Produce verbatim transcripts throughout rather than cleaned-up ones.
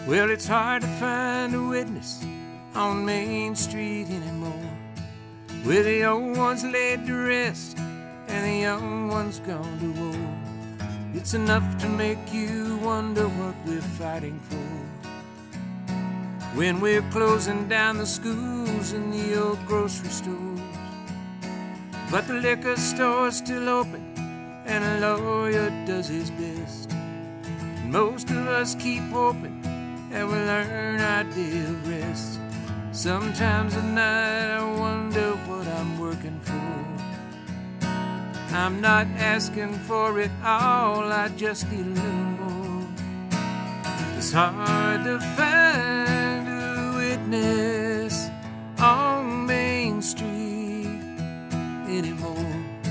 Well, it's hard to find a witness on Main Street anymore, where the old ones laid to rest and the young ones gone to war. It's enough to make you wonder what we're fighting for, when we're closing down the schools and the old grocery stores. But the liquor store's still open and a lawyer does his best. And most of us keep hoping that we'll learn our day of rest. Sometimes at night I wonder what I'm working for. I'm not asking for it all, I just need a little more. It's hard to find a witness on Main Street anymore.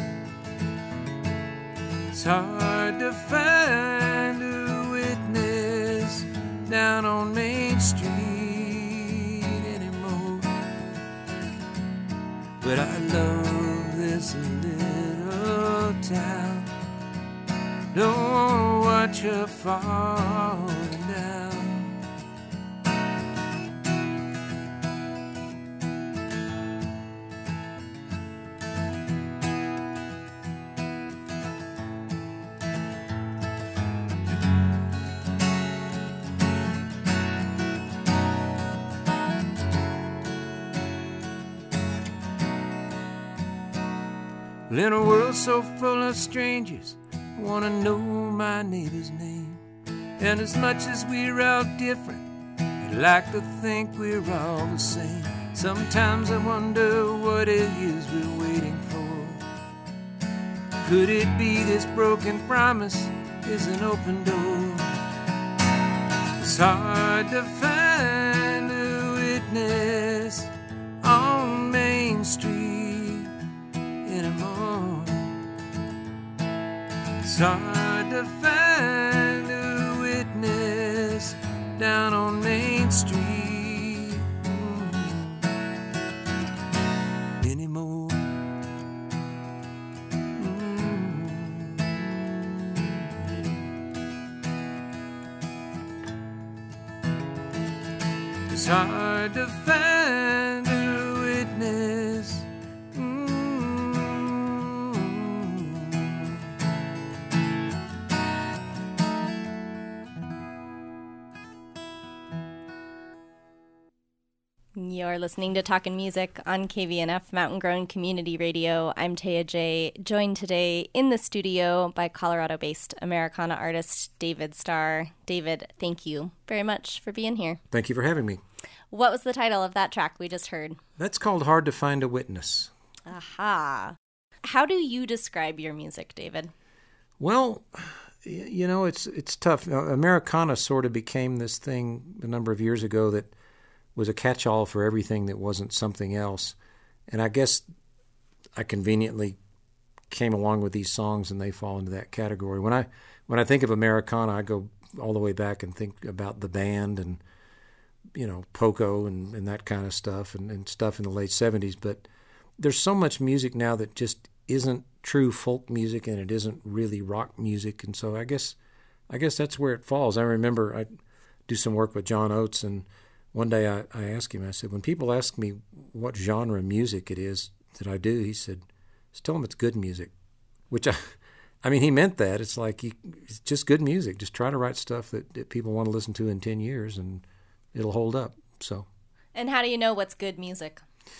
It's hard to find a witness down on Main Street anymore. But I love this little town, don't wanna watch her falling down. In a world so full of strangers, I wanna know my neighbor's name. And as much as we're all different, I'd like to think we're all the same. Sometimes I wonder what it is we're waiting for. Could it be this broken promise is an open door? It's hard to find a witness on Main Street anymore. It's hard to find a witness down on Main Street mm, anymore. Mm. It's hard to find a witness. You're listening to Talkin' Music on K V N F Mountain Grown Community Radio. I'm Taya J, joined today in the studio by Colorado-based Americana artist David Starr. David, thank you very much for being here. Thank you for having me. What was the title of that track we just heard? That's called Hard to Find a Witness. Aha. How do you describe your music, David? Well, you know, it's it's tough. Americana sort of became this thing a number of years ago that was a catch-all for everything that wasn't something else. And I guess I conveniently came along with these songs and they fall into that category. When I when I think of Americana, I go all the way back and think about the band and, you know, Poco and, and that kind of stuff and, and stuff in the late seventies. But there's so much music now that just isn't true folk music and it isn't really rock music. And so I guess I guess that's where it falls. I remember I do some work with John Oates, and one day I, I asked him, I said, when people ask me what genre of music it is that I do, he said, just tell them it's good music, which I, I mean, he meant that. It's like, he, it's just good music. Just try to write stuff that, that people want to listen to in ten years and it'll hold up. So. And how do you know what's good music?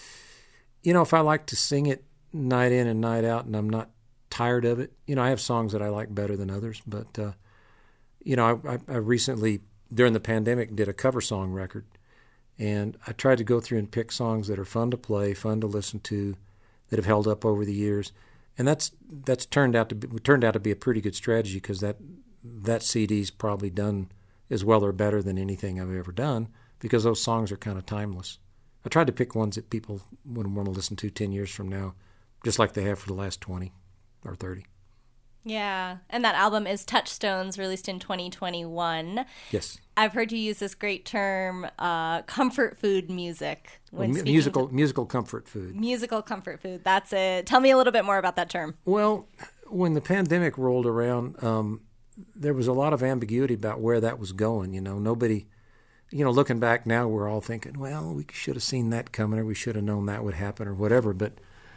You know, if I like to sing it night in and night out and I'm not tired of it, you know, I have songs that I like better than others, but, uh, you know, I, I, I recently, during the pandemic, did a cover song record. And I tried to go through and pick songs that are fun to play, fun to listen to, that have held up over the years, and that's that's turned out to be turned out to be a pretty good strategy, because that that C D's probably done as well or better than anything I've ever done, because those songs are kind of timeless. I tried to pick ones that people would want to listen to ten years from now, just like they have for the last twenty or thirty. Yeah, and that album is Touchstones, released in twenty twenty-one. Yes. I've heard you use this great term, uh, comfort food music. When well, musical to, musical comfort food. Musical comfort food, that's it. Tell me a little bit more about that term. Well, when the pandemic rolled around, um, there was a lot of ambiguity about where that was going. You know, nobody you know, looking back now, we're all thinking, well, we should have seen that coming, or we should have known that would happen, or whatever. But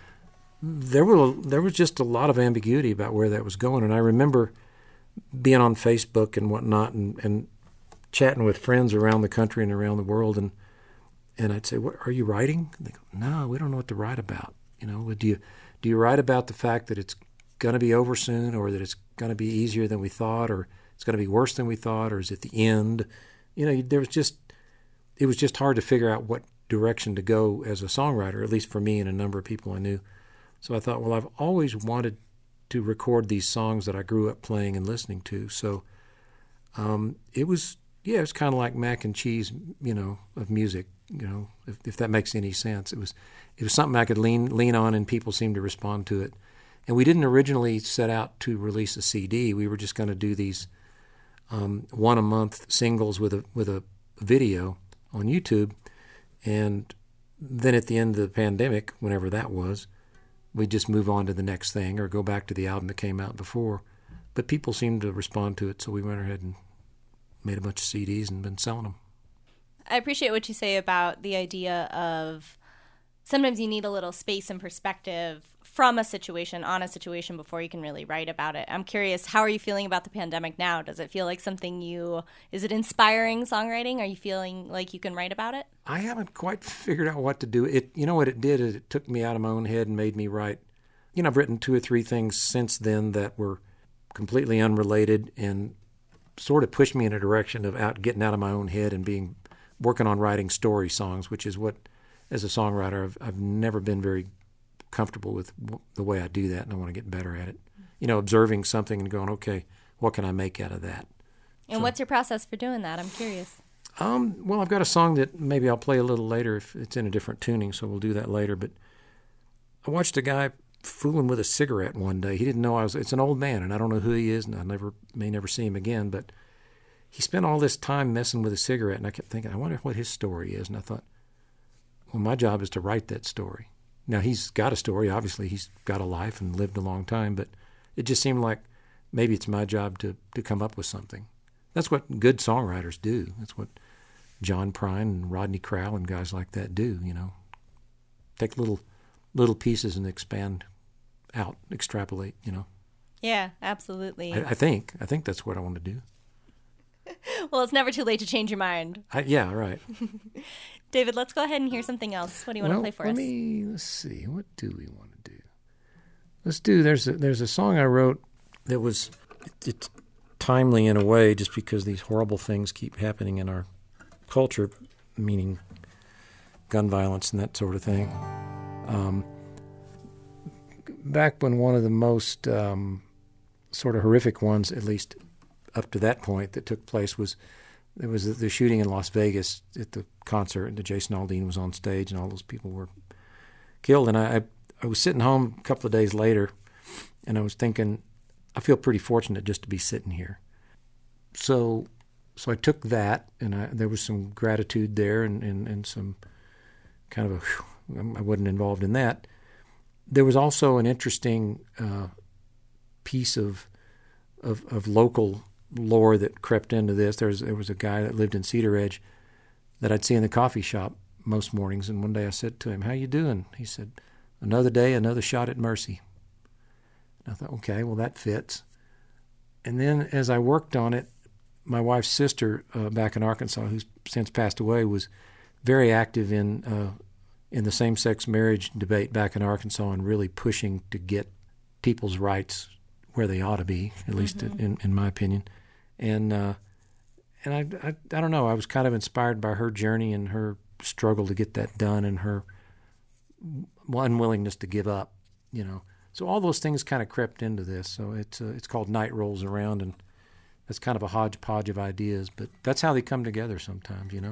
there were there was just a lot of ambiguity about where that was going. And I remember being on Facebook and whatnot, and, and chatting with friends around the country and around the world, and and I'd say, "What are you writing?" And they go, "No, we don't know what to write about." You know, do you do you write about the fact that it's going to be over soon, or that it's going to be easier than we thought, or it's going to be worse than we thought, or is it the end? You know, there was just it was just hard to figure out what direction to go as a songwriter, at least for me and a number of people I knew. So I thought, well, I've always wanted to record these songs that I grew up playing and listening to. So um, it was, yeah, it was kind of like mac and cheese, you know, of music, you know, if, if that makes any sense. It was it was something I could lean lean on, and people seemed to respond to it. And we didn't originally set out to release a C D. We were just going to do these um, one a month singles with a with a video on YouTube. And then at the end of the pandemic, whenever that was, we just move on to the next thing or go back to the album that came out before. But people seemed to respond to it, so we went ahead and made a bunch of C Ds and been selling them. I appreciate what you say about the idea of sometimes you need a little space and perspective from a situation, on a situation, before you can really write about it. I'm curious, how are you feeling about the pandemic now? Does it feel like something you, is it inspiring songwriting? Are you feeling like you can write about it? I haven't quite figured out what to do. It, you know what it did is it took me out of my own head and made me write. You know, I've written two or three things since then that were completely unrelated and sort of pushed me in a direction of out getting out of my own head and being working on writing story songs, which is what, as a songwriter, I've, I've never been very comfortable with the way I do that, and I want to get better at it. You know, observing something and going, okay, what can I make out of that? And so, what's your process for doing that? I'm curious. Um, well, I've got a song that maybe I'll play a little later if it's in a different tuning, so we'll do that later. But I watched a guy fooling with a cigarette one day. He didn't know I was, it's an old man, and I don't know who he is, and I never may never see him again, but he spent all this time messing with a cigarette, and I kept thinking, I wonder what his story is. And I thought, well, my job is to write that story. Now, he's got a story. Obviously, he's got a life and lived a long time, but it just seemed like maybe it's my job to, to come up with something. That's what good songwriters do. That's what John Prine and Rodney Crowell and guys like that do, you know. Take little little pieces and expand out, extrapolate, you know. Yeah, absolutely. I, I think. I think that's what I want to do. Well, it's never too late to change your mind. I, yeah, right. David, let's go ahead and hear something else. What do you want well, to play for let us? Me, let's see. What do we want to do? Let's do, there's a, there's a song I wrote that was, it, it's timely in a way just because these horrible things keep happening in our culture, meaning gun violence and that sort of thing. Um, back when one of the most um, sort of horrific ones, at least up to that point, that took place was there was the shooting in Las Vegas at the concert, and Jason Aldean was on stage, and all those people were killed. And I, I was sitting home a couple of days later, and I was thinking, I feel pretty fortunate just to be sitting here. So, so I took that, and I, there was some gratitude there, and, and, and some kind of a, whew, I wasn't involved in that. There was also an interesting uh, piece of, of of local lore that crept into this. There was, there was a guy that lived in Cedar Edge that I'd see in the coffee shop most mornings, and one day I said to him, "How you doing?" He said, "Another day, another shot at mercy." And I thought, okay, well, that fits. And then as I worked on it, my wife's sister uh, back in Arkansas, who's since passed away, was very active in uh, in the same-sex marriage debate back in Arkansas and really pushing to get people's rights where they ought to be, at least mm-hmm. in, in my opinion. And uh, and I, I I don't know, I was kind of inspired by her journey and her struggle to get that done and her unwillingness to give up, you know. So all those things kind of crept into this. So it's uh, it's called Night Rolls Around, and that's kind of a hodgepodge of ideas, but that's how they come together sometimes, you know.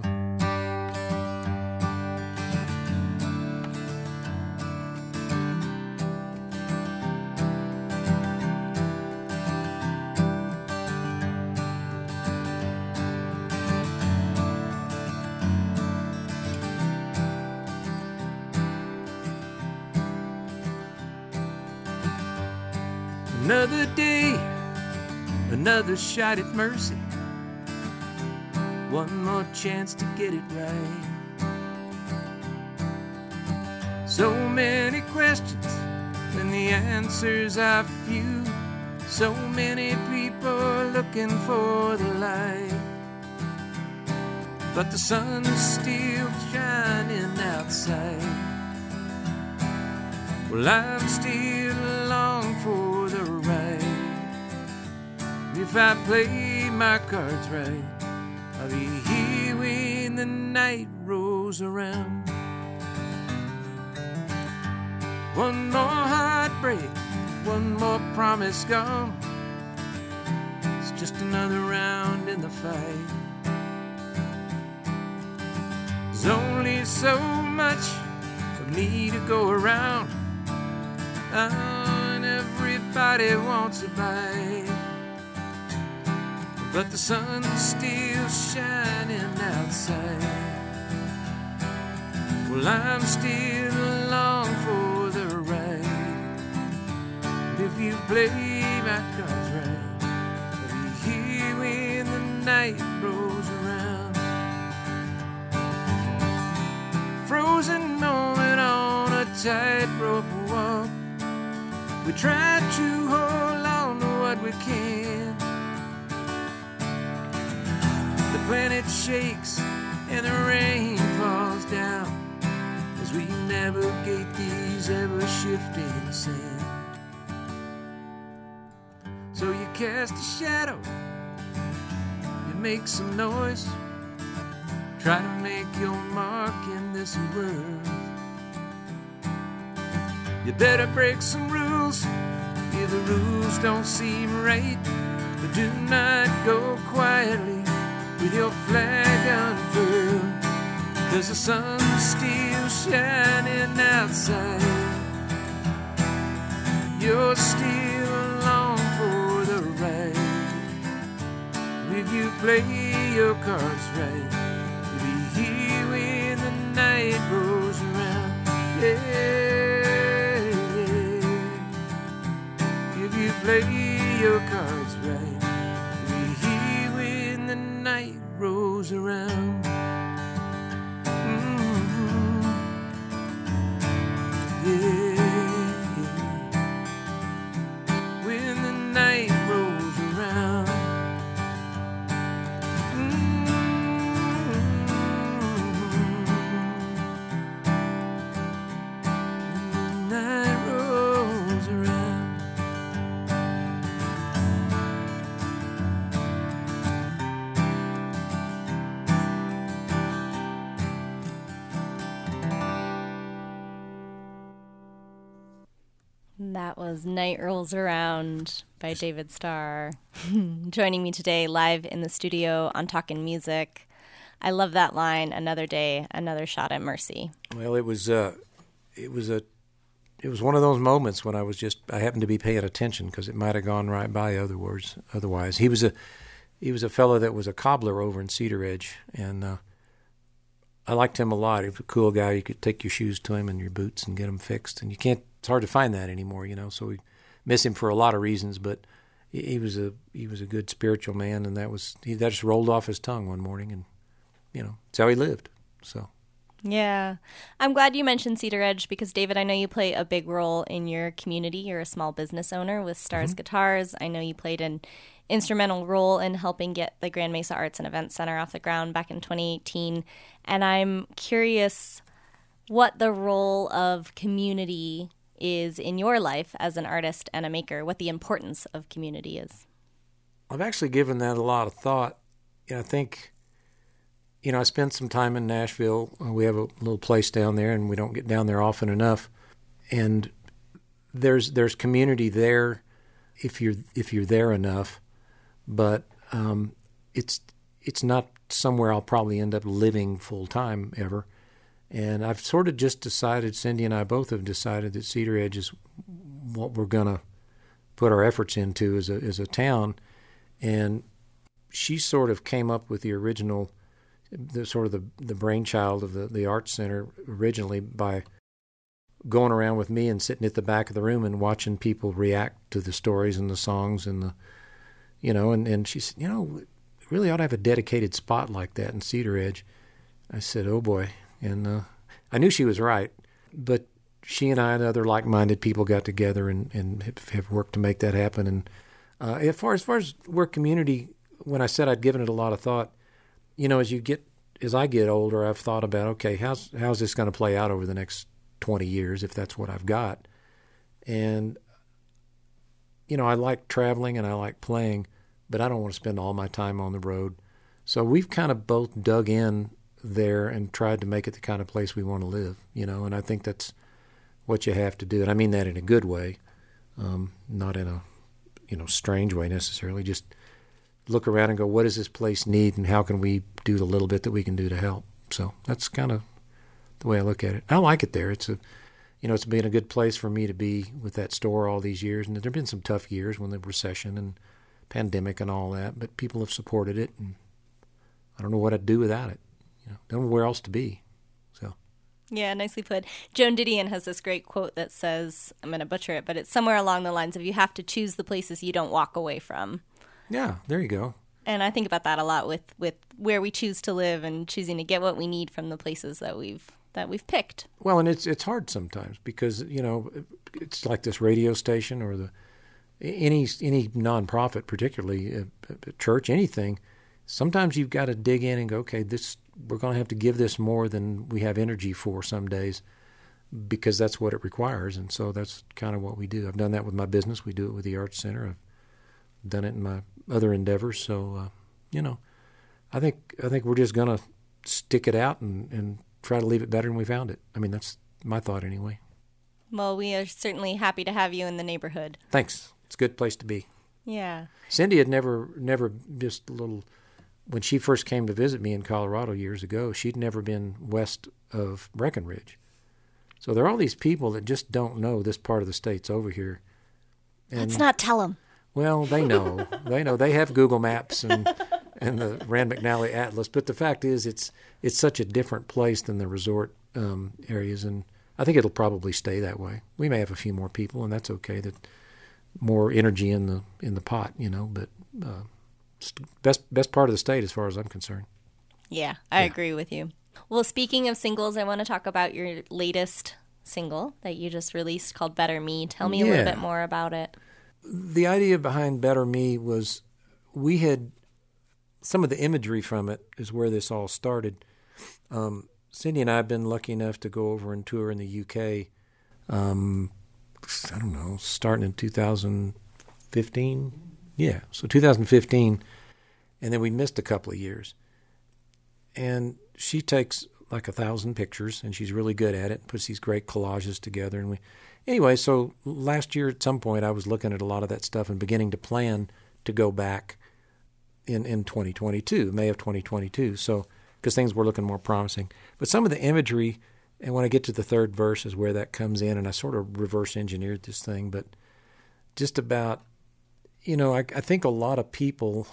Another day, another shot at mercy. one more chance to get it right. So many questions when the answers are few. So many people looking for the light, but the sun's still shining outside. Well, I'm still along for the ride. If I play my cards right, I'll be here when the night rolls around. One more heartbreak, one more promise gone. It's just another round in the fight. There's only so much for me to go around. Oh, and everybody wants a bite, but the sun's still shining outside. Well, I'm still along for the ride. If you play my cards right, I'll be here when the night rolls around. Frozen moment on a tightrope walk. We try to hold on to what we can. The planet shakes and the rain falls down as we navigate these ever-shifting sands. So you cast a shadow, you make some noise, try to make your mark in this world. You better break some rules if the rules don't seem right, but do not go quietly with your flag unfurled, 'cause the sun's still shining outside. You're still along for the ride. If you play your cards right, you'll be here when the night rolls around. Yeah, if you play your cards right, you'll be here when the night rolls around. Mm-hmm. Yeah. When the night rolls around. That was Night Rolls Around by David Starr. Joining me today live in the studio on Talkin' Music. I love that line, another day, another shot at mercy. Well, it was uh, it was a it was one of those moments when I was just I happened to be paying attention because it might have gone right by other words otherwise. He was a he was a fellow that was a cobbler over in Cedar Edge, and uh, I liked him a lot. He was a cool guy. You could take your shoes to him and your boots and get them fixed, and you can't. It's hard to find that anymore, you know. So we miss him for a lot of reasons, but he, he was a he was a good spiritual man, and that was he, that just rolled off his tongue one morning, and you know, it's how he lived. So yeah, I'm glad you mentioned Cedar Edge because David, I know you play a big role in your community. You're a small business owner with Stars mm-hmm. Guitars. I know you played an instrumental role in helping get the Grand Mesa Arts and Events Center off the ground back in twenty eighteen, and I'm curious what the role of community is in your life as an artist and a maker, what the importance of community is. I've actually given that a lot of thought. You know, I think, you know, I spent some time in Nashville. We have a little place down there, and we don't get down there often enough. And there's there's community there if you're if you're there enough, but um, it's it's not somewhere I'll probably end up living full time ever. And I've sort of just decided, Cindy and I both have decided that Cedar Edge is what we're going to put our efforts into as a as a town. And she sort of came up with the original, the sort of the, the brainchild of the, the Arts Center originally by going around with me and sitting at the back of the room and watching people react to the stories and the songs and the, you know, and, and she said, you know, really ought to have a dedicated spot like that in Cedar Edge. I said, oh boy. And uh, I knew she was right, but she and I and other like-minded people got together and, and have, have worked to make that happen. And uh, as far as far as work community, when I said I'd given it a lot of thought, you know, as you get as I get older, I've thought about, okay, how's how's this going to play out over the next twenty years, if that's what I've got? And you know, I like traveling and I like playing, but I don't want to spend all my time on the road. So we've kind of both dug in there and tried to make it the kind of place we want to live, you know, and I think that's what you have to do. And I mean that in a good way, um, not in a, you know, strange way necessarily. Just look around and go, what does this place need and how can we do the little bit that we can do to help? So that's kind of the way I look at it. I like it there. It's a, you know, it's been a good place for me to be with that store all these years. And there have been some tough years when the recession and pandemic and all that, but people have supported it, and I don't know what I'd do without it. You know, don't know where else to be. So. Yeah, nicely put. Joan Didion has this great quote that says, I'm going to butcher it, but it's somewhere along the lines of you have to choose the places you don't walk away from. Yeah, there you go. And I think about that a lot with, with where we choose to live and choosing to get what we need from the places that we've that we've picked. Well, and it's it's hard sometimes because, you know, it's like this radio station or the any any nonprofit, particularly a, a church, anything. Sometimes you've got to dig in and go, okay, this we're going to have to give this more than we have energy for some days because that's what it requires. And so that's kind of what we do. I've done that with my business. We do it with the Arts Center. I've done it in my other endeavors. So, uh, you know, I think I think we're just going to stick it out and, and try to leave it better than we found it. I mean, that's my thought anyway. Well, we are certainly happy to have you in the neighborhood. Thanks. It's a good place to be. Yeah. Cindy had never, never just a little... When she first came to visit me in Colorado years ago, she'd never been west of Breckenridge. So there are all these people that just don't know this part of the state's over here. And, let's not tell them. Well, they know. they know. They have Google Maps and and the Rand McNally Atlas. But the fact is, it's it's such a different place than the resort um, areas, and I think it'll probably stay that way. We may have a few more people, and that's okay. That more energy in the in the pot, you know. But uh, best best part of the state, as far as I'm concerned. Yeah, I yeah. agree with you. Well, speaking of singles, I want to talk about your latest single that you just released called Better Me. Tell me yeah. a little bit more about it. The idea behind Better Me was we had some of the imagery from it is where this all started. Um, Cindy and I have been lucky enough to go over and tour in the U K, um, I don't know, starting in two thousand fifteen. Yeah, so two thousand fifteen, and then we missed a couple of years. And she takes like a thousand pictures, and she's really good at it, puts these great collages together. And we, anyway, so last year at some point I was looking at a lot of that stuff and beginning to plan to go back in, in twenty twenty-two, May of twenty twenty-two, so because things were looking more promising. But some of the imagery, and when I get to the third verse is where that comes in, and I sort of reverse engineered this thing, but just about, you know, I, I think a lot of people,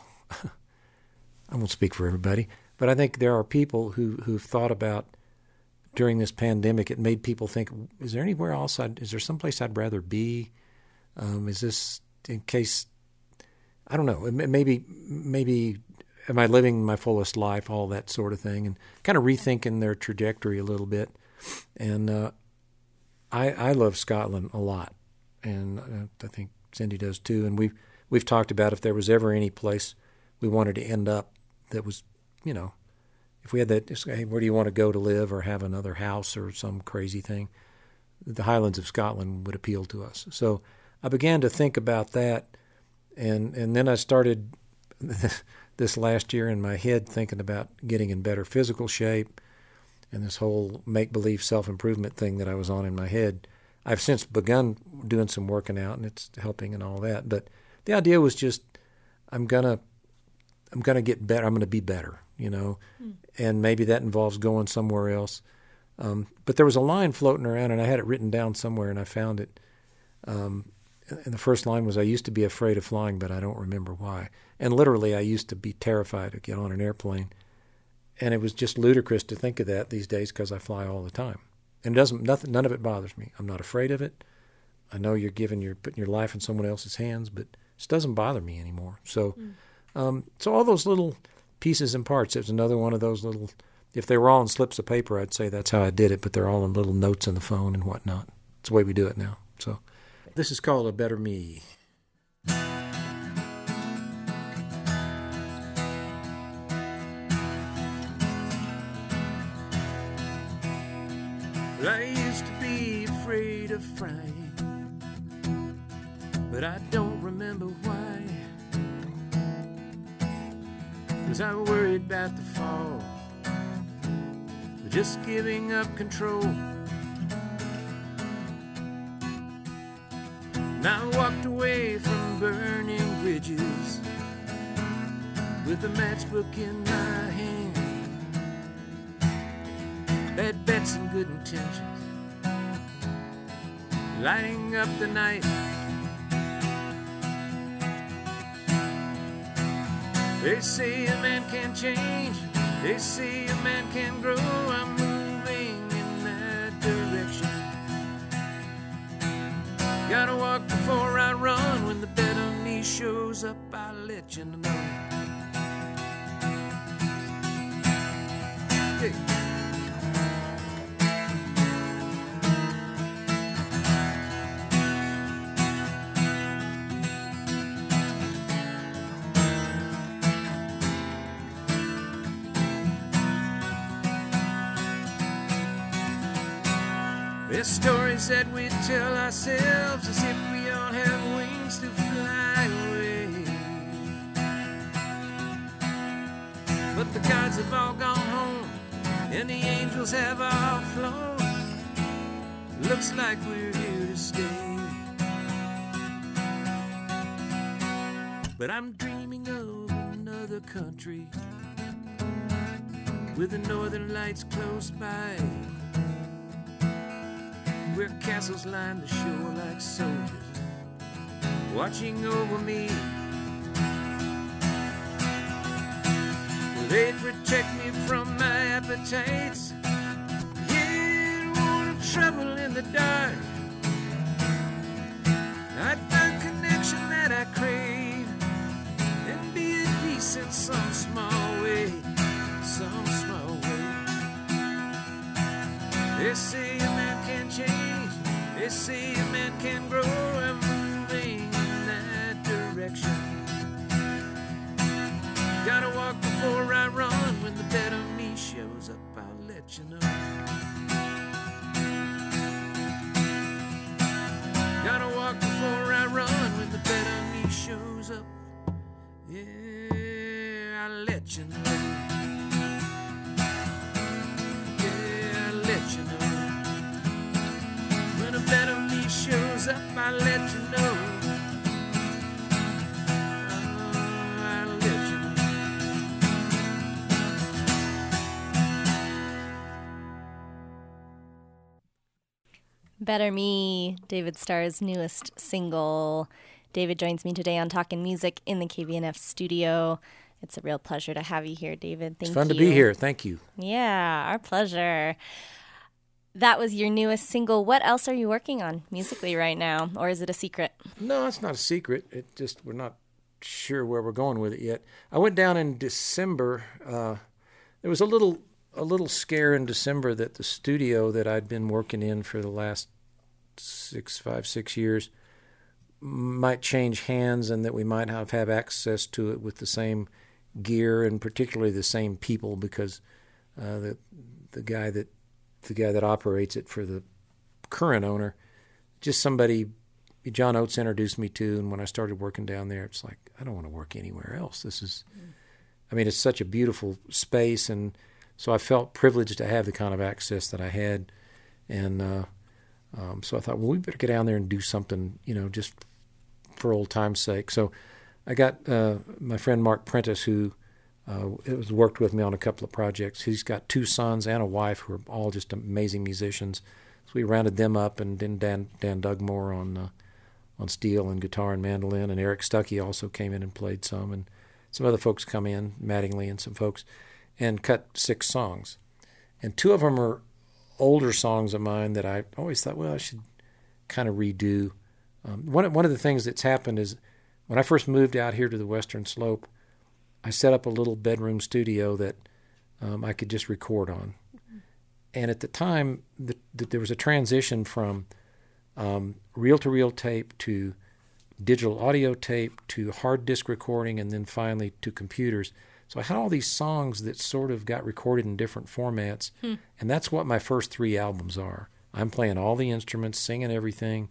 I won't speak for everybody, but I think there are people who, who've thought about during this pandemic, it made people think, is there anywhere else, I'd, is there someplace I'd rather be? Um, is this in case, I don't know, maybe, maybe am I living my fullest life, all that sort of thing, and kind of rethinking their trajectory a little bit. And uh, I, I love Scotland a lot, and uh, I think Cindy does too. And we've, we've talked about if there was ever any place we wanted to end up that was, you know, if we had that, hey, where do you want to go to live or have another house or some crazy thing, the Highlands of Scotland would appeal to us. So I began to think about that, and, and then I started this last year in my head thinking about getting in better physical shape and this whole make-believe self-improvement thing that I was on in my head. I've since begun doing some working out, and it's helping and all that. But the idea was just I'm gonna I'm gonna get better. I'm gonna be better, you know, mm. and maybe that involves going somewhere else. Um, but there was a line floating around, and I had it written down somewhere, and I found it. Um, and the first line was, "I used to be afraid of flying, but I don't remember why." And literally, I used to be terrified to get on an airplane, and it was just ludicrous to think of that these days because I fly all the time. And it doesn't, nothing, none of it bothers me. I'm not afraid of it. I know you're giving your putting your life in someone else's hands, but it doesn't bother me anymore. So, mm. Um, so all those little pieces and parts, it was another one of those little, if they were all in slips of paper, I'd say that's how I did it, but they're all in little notes on the phone and whatnot. It's the way we do it now. So this is called A Better Me. Well, I used to be afraid of frying, but I don't remember why. 'Cause I worried about the fall, just giving up control. And I walked away from burning bridges with a matchbook in my hand. Bad bets and good intentions, lighting up the night. They say a man can change, they say a man can grow. I'm moving in that direction. Gotta walk before I run. When the better me shows up, I'll let you know. Hey. There's stories that we tell ourselves as if we all have wings to fly away. But the gods have all gone home and the angels have all flown. Looks like we're here to stay. But I'm dreaming of another country with the northern lights close by, where castles line the shore like soldiers watching over me. Well, they protect me from my appetites. Yeah, don't want trouble in the dark. I'd find connection that I crave and be at peace in some small way, some small way. They say a man can change, they say a man can grow. I'm moving in that direction. Gotta walk before I run. When the better me shows up, I'll let you know. Gotta walk before I run. When the better me shows up, yeah, I'll let you know. Yeah, I'll let you know. When a better me shows up, I'll let you know. Oh, I'll let you know. Better Me, David Starr's newest single. David joins me today on Talkin' Music in the K V N F studio. It's a real pleasure to have you here, David. Thank you. It's fun to be here. Thank you. Yeah, our pleasure. That was your newest single. What else are you working on musically right now, or is it a secret? No, it's not a secret. It just, we're not sure where we're going with it yet. I went down in December. Uh, there was a little a little scare in December that the studio that I'd been working in for the last six, five, six years might change hands, and that we might have, have access to it with the same gear and particularly the same people, because uh, the the guy that the guy that operates it for the current owner, just somebody John Oates introduced me to, and when I started working down there, it's like, I don't want to work anywhere else. This is, mm. I mean, it's such a beautiful space, and so I felt privileged to have the kind of access that I had, and uh, um, so I thought, well, we better get down there and do something, you know, just for old time's sake. So I got uh, my friend Mark Prentice, who uh, has worked with me on a couple of projects. He's got two sons and a wife who are all just amazing musicians. So we rounded them up, and then Dan, Dan Dugmore on uh, on steel and guitar and mandolin, and Eric Stuckey also came in and played some, and some other folks come in, Mattingly and some folks, and cut six songs. And two of them are older songs of mine that I always thought, well, I should kind of redo. Um, one, one of the things that's happened is when I first moved out here to the Western Slope, I set up a little bedroom studio that um, I could just record on. Mm-hmm. And at the time, the, the, there was a transition from um, reel-to-reel tape to digital audio tape to hard disk recording, and then finally to computers. So I had all these songs that sort of got recorded in different formats, hmm. and that's what my first three albums are. I'm playing all the instruments, singing everything,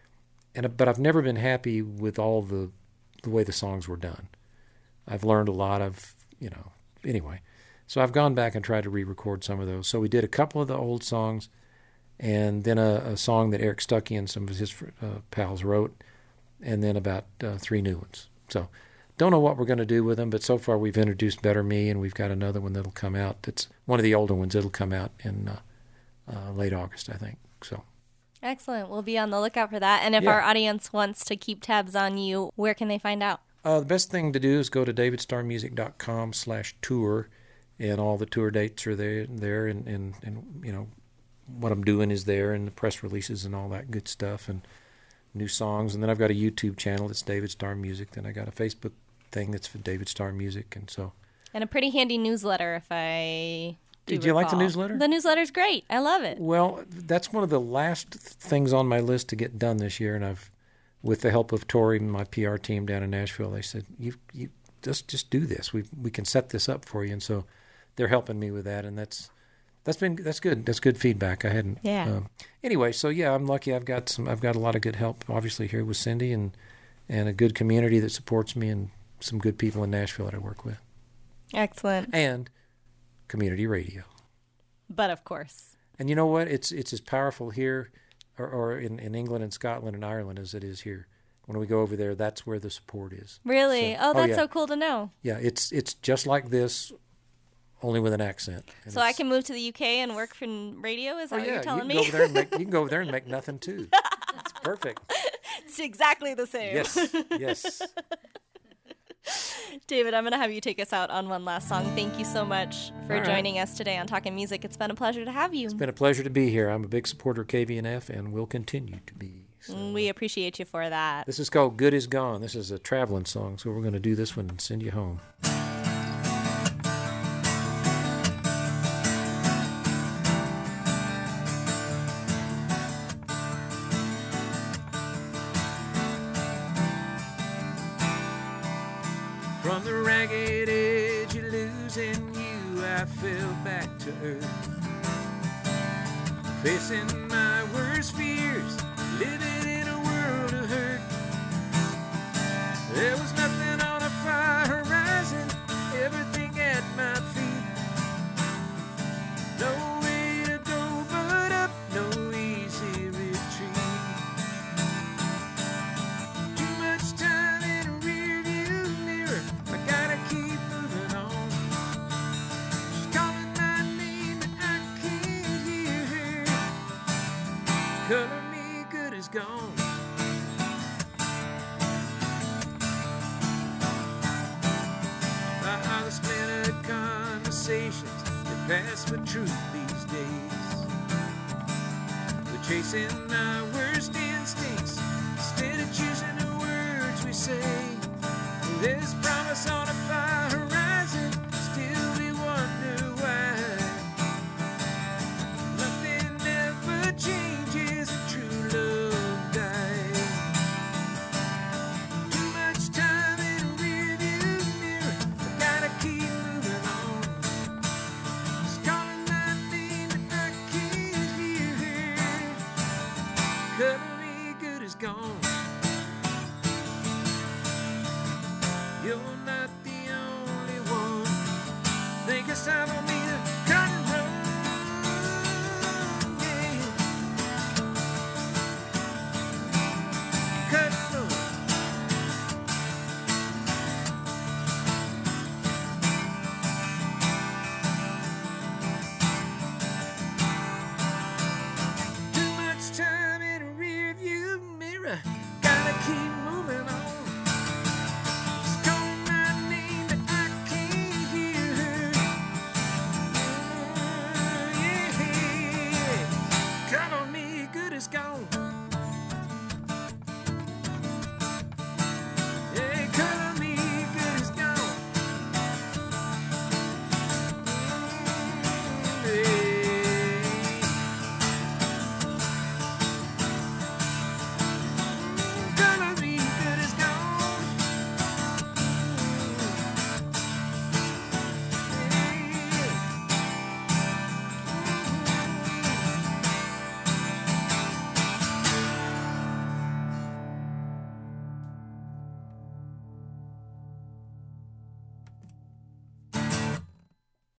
and but I've never been happy with all the the way the songs were done. I've learned a lot of, you know, anyway. So I've gone back and tried to re-record some of those. So we did a couple of the old songs, and then a, a song that Eric Stuckey and some of his uh, pals wrote, and then about uh, three new ones. So don't know what we're going to do with them, but so far we've introduced Better Me, and we've got another one that'll come out. That's one of the older ones. It'll come out in uh, uh, late August, I think. So excellent. We'll be on the lookout for that. And if yeah. our audience wants to keep tabs on you, where can they find out? Uh, the best thing to do is go to davidstarmusic.com slash tour, and all the tour dates are there, there and, and, and, you know, what I'm doing is there, and the press releases and all that good stuff, and new songs. And then I've got a YouTube channel that's David Star Music. Then I got a Facebook thing that's for David Star Music, and so. And a pretty handy newsletter, if I do Did you recall. like the newsletter? The newsletter's great. I love it. Well, that's one of the last things on my list to get done this year, and I've, with the help of Tori and my P R team down in Nashville, they said, "You, you just just do this. We we can set this up for you," and so they're helping me with that, and that's that's been that's good. That's good feedback. I hadn't. Yeah. Um, anyway, so yeah, I'm lucky. I've got some. I've got a lot of good help, obviously here with Cindy, and and a good community that supports me, and some good people in Nashville that I work with. Excellent. And community radio. But of course. And you know what? It's it's as powerful here, or, or in, in England and Scotland and Ireland as it is here. When we go over there, that's where the support is. Really? So, oh, that's oh, yeah. so cool to know. Yeah, it's it's just like this, only with an accent. And so I can move to the U K and work in radio? Is that oh, what yeah, you're telling you can me? Go over there and make, you can go over there and make nothing, too. It's perfect. It's exactly the same. Yes, yes. David, I'm going to have you take us out on one last song. Thank you so much for All right. joining us today on Talking Music. It's been a pleasure to have you. It's been a pleasure to be here. I'm a big supporter of K V N F and will continue to be. So. We appreciate you for that. This is called Good Is Gone. This is a traveling song, so we're going to do this one and send you home. From the ragged edge of losing you, I fell back to earth. Facing my worst fears, living in a world of hurt. There was nothing on a far horizon, everything at my feet. No way to go but up, no easy retreat. Too much time in a rearview mirror, I gotta keep moving on. She's calling my name and I can't hear her. Color me good is gone. By the splintered conversations that pass for truth these days, we're chasing our worst instincts instead of choosing the words we say. There's promise on a far horizon, still we wonder why. Nothing ever changes, and true love dies. Too much time in a rearview mirror, I gotta keep moving on. She's calling my name and I can't hear her. Color me good is gone. You're not the only one. Think it's time for me to cut and run. Yeah. Cut and run. Too much time in a rearview mirror. Gotta keep moving on. She's calling my name, but I can't hear her. Mm, yeah. Come on, me, good is gone.